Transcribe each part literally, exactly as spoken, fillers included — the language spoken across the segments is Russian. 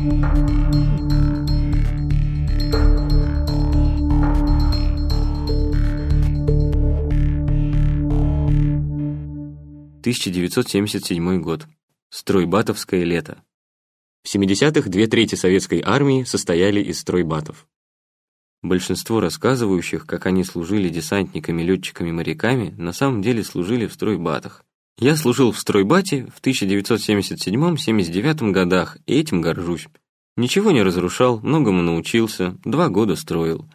тысяча девятьсот семьдесят седьмой год. Стройбатовское лето. В семидесятых две трети советской армии состояли из стройбатов. Большинство рассказывающих, как они служили десантниками, летчиками, моряками, на самом деле служили в стройбатах. Я служил в стройбате в тысяча девятьсот семьдесят седьмом — семьдесят девятом годах, и этим горжусь. Ничего не разрушал, многому научился, два года строил.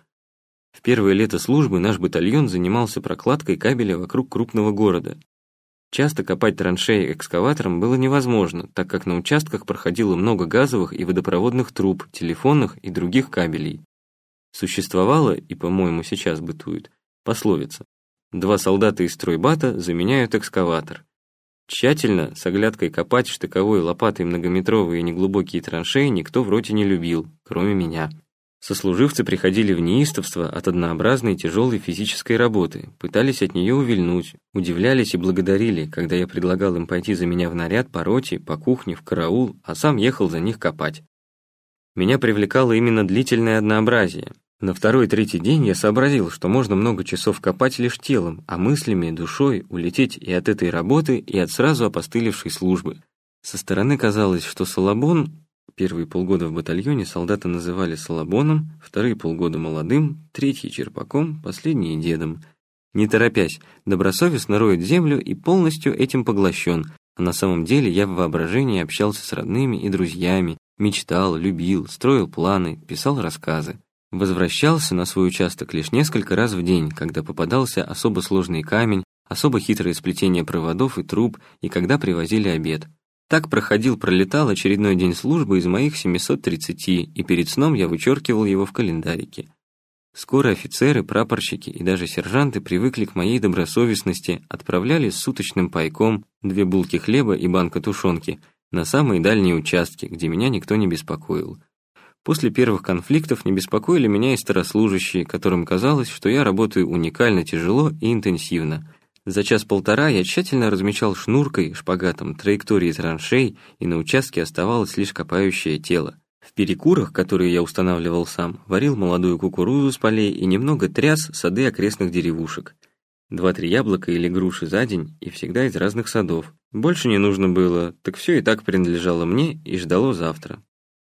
В первое лето службы наш батальон занимался прокладкой кабеля вокруг крупного города. Часто копать траншеи экскаватором было невозможно, так как на участках проходило много газовых и водопроводных труб, телефонных и других кабелей. Существовала, и, по-моему, сейчас бытует, пословица: «Два солдата из стройбата заменяют экскаватор». Тщательно, с оглядкой копать штыковой лопатой многометровые неглубокие траншеи никто в роте не любил, кроме меня. Сослуживцы приходили в неистовство от однообразной тяжелой физической работы, пытались от нее увильнуть, удивлялись и благодарили, когда я предлагал им пойти за меня в наряд по роте, по кухне, в караул, а сам ехал за них копать. Меня привлекало именно длительное однообразие. На второй-третий день я сообразил, что можно много часов копать лишь телом, а мыслями, душой улететь и от этой работы, и от сразу опостылевшей службы. Со стороны казалось, что Салабон... Первые полгода в батальоне солдаты называли Салабоном, вторые полгода молодым, третьи черпаком, последние дедом. Не торопясь, добросовестно роет землю и полностью этим поглощен, а на самом деле я в воображении общался с родными и друзьями, мечтал, любил, строил планы, писал рассказы. Возвращался на свой участок лишь несколько раз в день, когда попадался особо сложный камень, особо хитрое сплетение проводов и труб, и когда привозили обед. Так проходил-пролетал очередной день службы из моих семисот тридцати, и перед сном я вычеркивал его в календарике. Скоро офицеры, прапорщики и даже сержанты привыкли к моей добросовестности, отправляли с суточным пайком, две булки хлеба и банка тушенки, на самые дальние участки, где меня никто не беспокоил. После первых конфликтов не беспокоили меня и старослужащие, которым казалось, что я работаю уникально тяжело и интенсивно. За час-полтора я тщательно размечал шнуркой, шпагатом, траектории траншей, и на участке оставалось лишь копающее тело. В перекурах, которые я устанавливал сам, варил молодую кукурузу с полей и немного тряс сады окрестных деревушек. Два-три яблока или груши за день, и всегда из разных садов. Больше не нужно было, так все и так принадлежало мне и ждало завтра.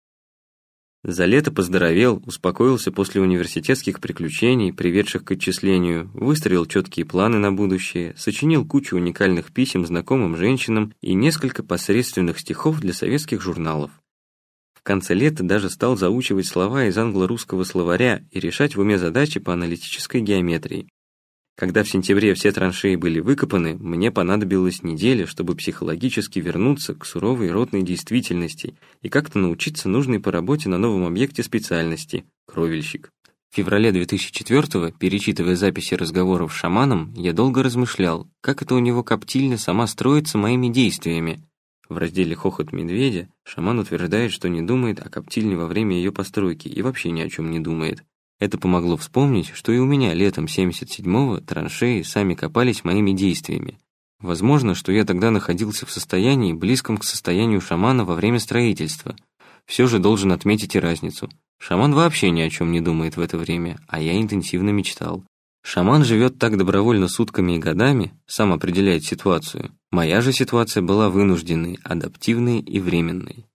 За лето поздоровел, успокоился после университетских приключений, приведших к отчислению, выстроил четкие планы на будущее, сочинил кучу уникальных писем знакомым женщинам и несколько посредственных стихов для советских журналов. В конце лета даже стал заучивать слова из англо-русского словаря и решать в уме задачи по аналитической геометрии. Когда в сентябре все траншеи были выкопаны, мне понадобилась неделя, чтобы психологически вернуться к суровой ротной действительности и как-то научиться нужной по работе на новом объекте специальности — кровельщик. В феврале две тысячи четвёртого, перечитывая записи разговоров с шаманом, я долго размышлял, как это у него коптильня сама строится моими действиями. В разделе «Хохот медведя» шаман утверждает, что не думает о коптильне во время ее постройки и вообще ни о чем не думает. Это помогло вспомнить, что и у меня летом семьдесят седьмого траншеи сами копались моими действиями. Возможно, что я тогда находился в состоянии, близком к состоянию шамана во время строительства. Все же должен отметить и разницу. Шаман вообще ни о чем не думает в это время, а я интенсивно мечтал. Шаман живет так добровольно сутками и годами, сам определяет ситуацию. Моя же ситуация была вынужденной, адаптивной и временной.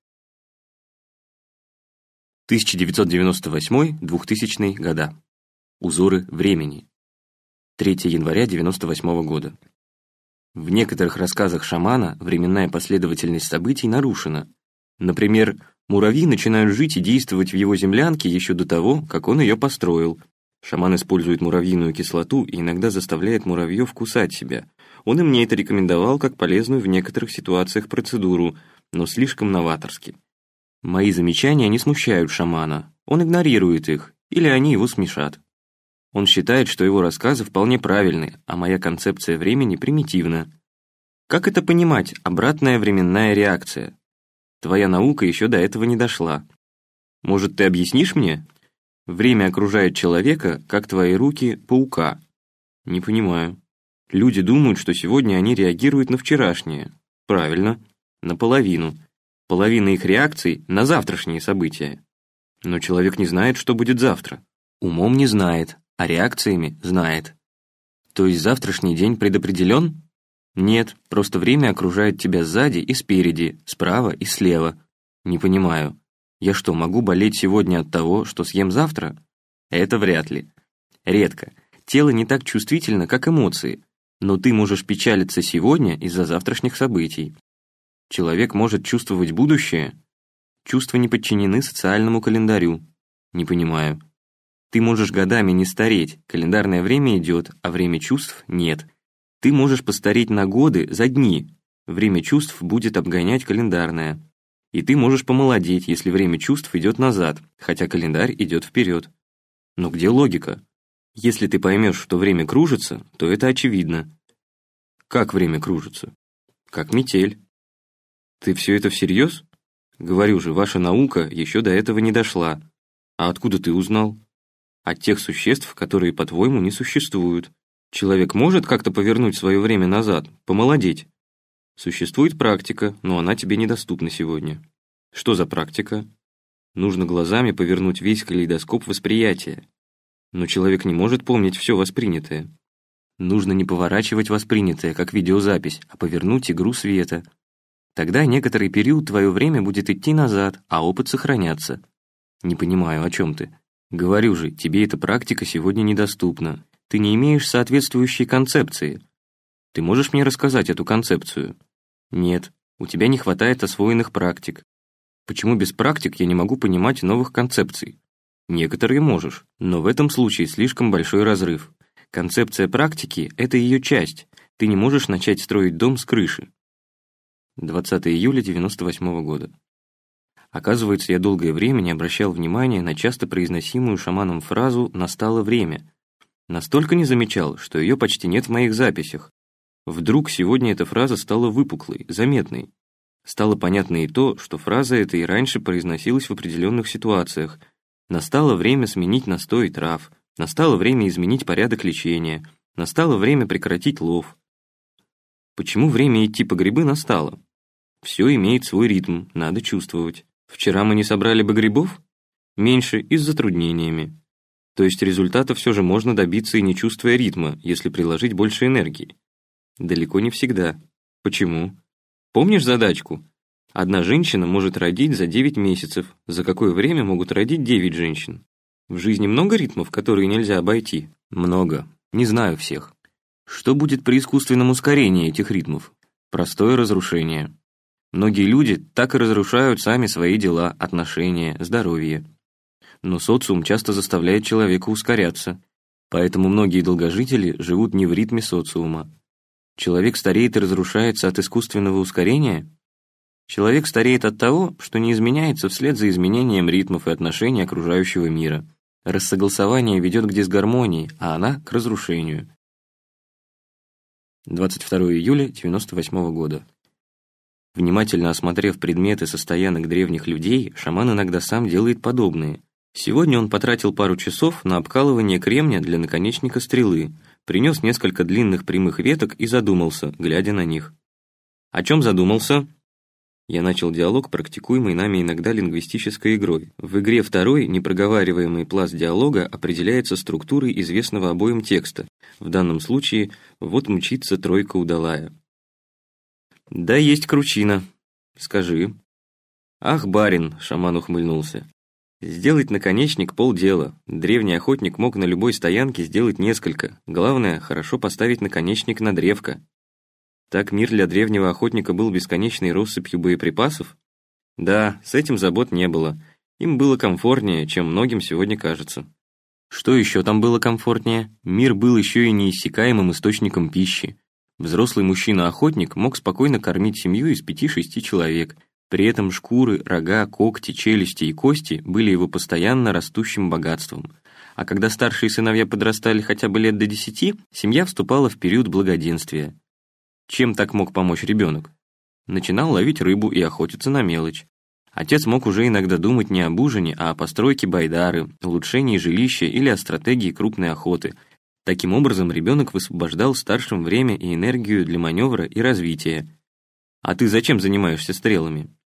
тысяча девятьсот девяносто восьмой — двухтысячный года. Узоры времени. третьего января девяносто восьмого года. В некоторых рассказах шамана временная последовательность событий нарушена. Например, муравьи начинают жить и действовать в его землянке еще до того, как он ее построил. Шаман использует муравьиную кислоту и иногда заставляет муравьев кусать себя. Он и мне это рекомендовал как полезную в некоторых ситуациях процедуру, но слишком новаторски. Мои замечания не смущают шамана, он игнорирует их, или они его смешат. Он считает, что его рассказы вполне правильны, а моя концепция времени примитивна. Как это понимать, обратная временная реакция? Твоя наука еще до этого не дошла. Может, ты объяснишь мне? Время окружает человека, как твои руки, паука. Не понимаю. Люди думают, что сегодня они реагируют на вчерашнее. Правильно, наполовину. Половина их реакций на завтрашние события. Но человек не знает, что будет завтра. Умом не знает, а реакциями знает. То есть завтрашний день предопределен? Нет, просто время окружает тебя сзади и спереди, справа и слева. Не понимаю. Я что, могу болеть сегодня от того, что съем завтра? Это вряд ли. Редко. Тело не так чувствительно, как эмоции. Но ты можешь печалиться сегодня из-за завтрашних событий. Человек может чувствовать будущее. Чувства не подчинены социальному календарю. Не понимаю. Ты можешь годами не стареть, календарное время идет, а время чувств нет. Ты можешь постареть на годы за дни. Время чувств будет обгонять календарное. И ты можешь помолодеть, если время чувств идет назад, хотя календарь идет вперед. Но где логика? Если ты поймешь, что время кружится, то это очевидно. Как время кружится? Как метель. Ты все это всерьез? Говорю же, ваша наука еще до этого не дошла. А откуда ты узнал? От тех существ, которые, по-твоему, не существуют. Человек может как-то повернуть свое время назад, помолодеть? Существует практика, но она тебе недоступна сегодня. Что за практика? Нужно глазами повернуть весь калейдоскоп восприятия. Но человек не может помнить все воспринятое. Нужно не поворачивать воспринятое, как видеозапись, а повернуть игру света. Тогда некоторый период твое время будет идти назад, а опыт сохраняться. Не понимаю, о чем ты. Говорю же, тебе эта практика сегодня недоступна. Ты не имеешь соответствующей концепции. Ты можешь мне рассказать эту концепцию? Нет, у тебя не хватает освоенных практик. Почему без практик я не могу понимать новых концепций? Некоторые можешь, но в этом случае слишком большой разрыв. Концепция практики — это ее часть. Ты не можешь начать строить дом с крыши. двадцатого июля девяносто восьмого года. Оказывается, я долгое время не обращал внимания на часто произносимую шаманом фразу «настало время». Настолько не замечал, что ее почти нет в моих записях. Вдруг сегодня эта фраза стала выпуклой, заметной. Стало понятно и то, что фраза эта и раньше произносилась в определенных ситуациях. Настало время сменить настой трав, настало время изменить порядок лечения, настало время прекратить лов. Почему время идти по грибы настало? Все имеет свой ритм, надо чувствовать. Вчера мы не собрали бы грибов? Меньше и с затруднениями. То есть результата все же можно добиться и не чувствуя ритма, если приложить больше энергии. Далеко не всегда. Почему? Помнишь задачку? Одна женщина может родить за девять месяцев. За какое время могут родить девять женщин? В жизни много ритмов, которые нельзя обойти? Много. Не знаю всех. Что будет при искусственном ускорении этих ритмов? Простое разрушение. Многие люди так и разрушают сами свои дела, отношения, здоровье. Но социум часто заставляет человека ускоряться. Поэтому многие долгожители живут не в ритме социума. Человек стареет и разрушается от искусственного ускорения? Человек стареет от того, что не изменяется вслед за изменением ритмов и отношений окружающего мира. Рассогласование ведет к дисгармонии, а она — к разрушению. двадцать второго июля девяносто восьмого года. Внимательно осмотрев предметы со стоянок древних людей, шаман иногда сам делает подобные. Сегодня он потратил пару часов на обкалывание кремня для наконечника стрелы, принес несколько длинных прямых веток и задумался, глядя на них. О чем задумался? Я начал диалог, практикуемый нами иногда лингвистической игрой. В игре второй непроговариваемый пласт диалога определяется структурой известного обоим текста. В данном случае «вот мчится тройка удалая». «Да есть кручина. Скажи». «Ах, барин», — шаман ухмыльнулся. «Сделать наконечник — полдела. Древний охотник мог на любой стоянке сделать несколько. Главное, хорошо поставить наконечник на древко». Так мир для древнего охотника был бесконечной россыпью боеприпасов? Да, с этим забот не было. Им было комфортнее, чем многим сегодня кажется. Что еще там было комфортнее? Мир был еще и неиссякаемым источником пищи. Взрослый мужчина-охотник мог спокойно кормить семью из пяти-шести человек. При этом шкуры, рога, когти, челюсти и кости были его постоянно растущим богатством. А когда старшие сыновья подрастали хотя бы лет до десяти, семья вступала в период благоденствия. Чем так мог помочь ребенок? Начинал ловить рыбу и охотиться на мелочь. Отец мог уже иногда думать не об ужине, а о постройке байдары, улучшении жилища или о стратегии крупной охоты. Таким образом, ребенок высвобождал старшим время и энергию для маневра и развития. А ты зачем занимаешься стрелами?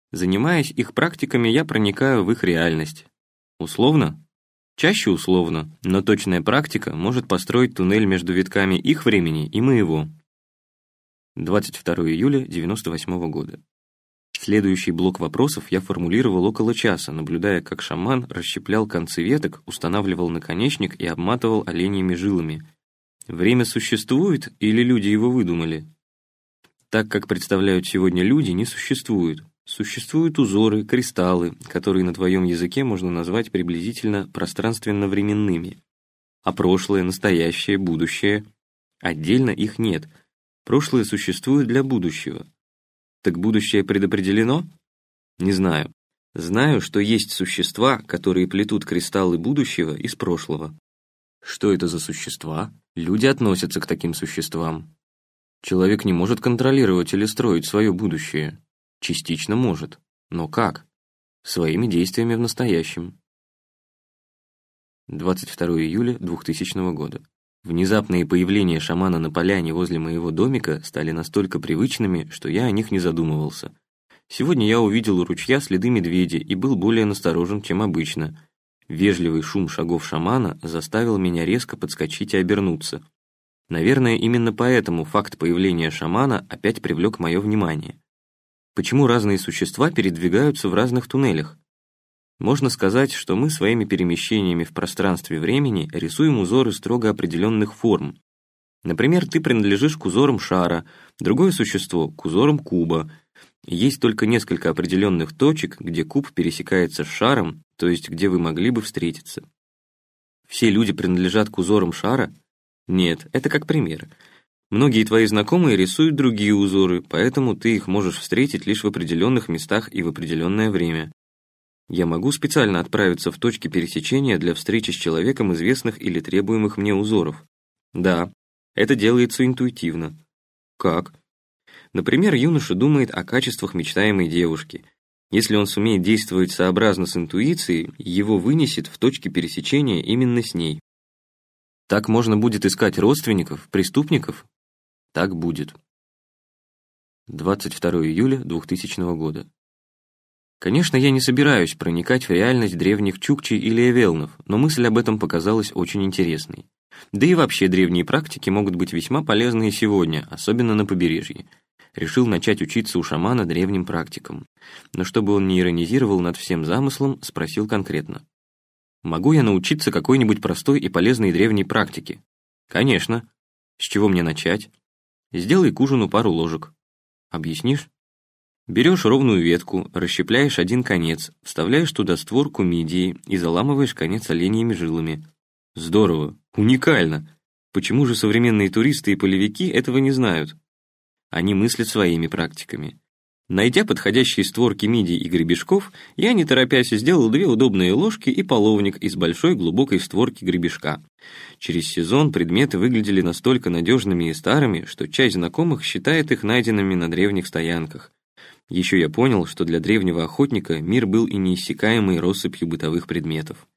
Занимаясь их практиками, я проникаю в их реальность. Условно? Чаще условно, но точная практика может построить туннель между витками их времени и моего. двадцать второго июля девяносто восьмого года. Следующий блок вопросов я формулировал около часа, наблюдая, как шаман расщеплял концы веток, устанавливал наконечник и обматывал оленьими жилами. Время существует или люди его выдумали? Так, как представляют сегодня люди, не существует. Существуют узоры, кристаллы, которые на твоем языке можно назвать приблизительно пространственно-временными. А прошлое, настоящее, будущее? Отдельно их нет. Прошлое существует для будущего. Так будущее предопределено? Не знаю. Знаю, что есть существа, которые плетут кристаллы будущего из прошлого. Что это за существа? Люди относятся к таким существам. Человек не может контролировать или строить свое будущее. Частично может. Но как? Своими действиями в настоящем. двадцать второго июля двухтысячного года. Внезапные появления шамана на поляне возле моего домика стали настолько привычными, что я о них не задумывался. Сегодня я увидел у ручья следы медведя и был более насторожен, чем обычно. Вежливый шум шагов шамана заставил меня резко подскочить и обернуться. Наверное, именно поэтому факт появления шамана опять привлек мое внимание. Почему разные существа передвигаются в разных туннелях? Можно сказать, что мы своими перемещениями в пространстве времени рисуем узоры строго определенных форм. Например, ты принадлежишь к узорам шара, другое существо — к узорам куба. Есть только несколько определенных точек, где куб пересекается с шаром, то есть где вы могли бы встретиться. Все люди принадлежат к узорам шара? Нет, это как пример. Многие твои знакомые рисуют другие узоры, поэтому ты их можешь встретить лишь в определенных местах и в определенное время. Я могу специально отправиться в точки пересечения для встречи с человеком известных или требуемых мне узоров. Да, это делается интуитивно. Как? Например, юноша думает о качествах мечтаемой девушки. Если он сумеет действовать сообразно с интуицией, его вынесет в точки пересечения именно с ней. Так можно будет искать родственников, преступников? Так будет. двадцать второго июля двухтысячного года. Конечно, я не собираюсь проникать в реальность древних чукчей или эвелнов, но мысль об этом показалась очень интересной. Да и вообще древние практики могут быть весьма полезны и сегодня, особенно на побережье. Решил начать учиться у шамана древним практикам. Но чтобы он не иронизировал над всем замыслом, спросил конкретно. Могу я научиться какой-нибудь простой и полезной древней практике? Конечно. С чего мне начать? Сделай к ужину пару ложек. Объяснишь? Берешь ровную ветку, расщепляешь один конец, вставляешь туда створку мидии и заламываешь конец оленьими жилами. Здорово, уникально. Почему же современные туристы и полевики этого не знают? Они мыслят своими практиками. Найдя подходящие створки мидий и гребешков, я, не торопясь, сделал две удобные ложки и половник из большой глубокой створки гребешка. Через сезон предметы выглядели настолько надежными и старыми, что часть знакомых считает их найденными на древних стоянках. Еще я понял, что для древнего охотника мир был и неиссякаемой россыпью бытовых предметов.